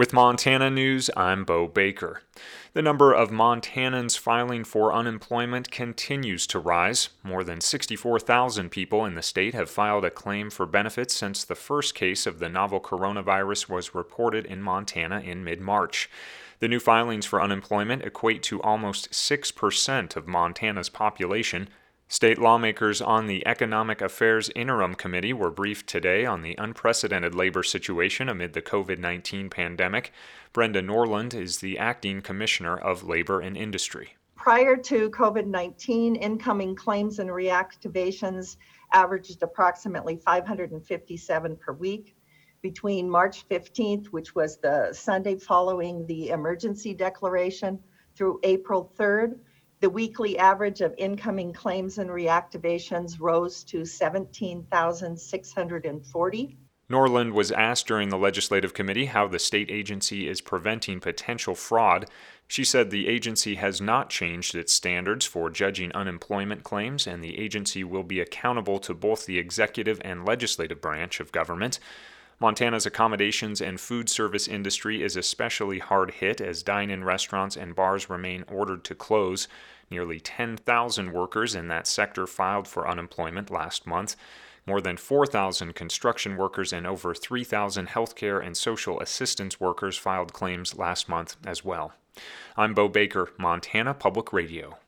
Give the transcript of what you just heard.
With Montana News, I'm Bo Baker. The number of Montanans filing for unemployment continues to rise. More than 64,000 people in the state have filed a claim for benefits since the first case of the novel coronavirus was reported in Montana in mid-March. The new filings for unemployment equate to almost 6% of Montana's population. State lawmakers on the Economic Affairs Interim Committee were briefed today on the unprecedented labor situation amid the COVID-19 pandemic. Brenda Norland is the acting commissioner of Labor and Industry. Prior to COVID-19, incoming claims and reactivations averaged approximately 557 per week. Between March 15th, which was the Sunday following the emergency declaration, through April 3rd, the weekly average of incoming claims and reactivations rose to 17,640. Norland was asked during the legislative committee how the state agency is preventing potential fraud. She said the agency has not changed its standards for judging unemployment claims, and the agency will be accountable to both the executive and legislative branch of government. Montana's accommodations and food service industry is especially hard hit as dine-in restaurants and bars remain ordered to close. Nearly 10,000 workers in that sector filed for unemployment last month. More than 4,000 construction workers and over 3,000 healthcare and social assistance workers filed claims last month as well. I'm Bo Baker, Montana Public Radio.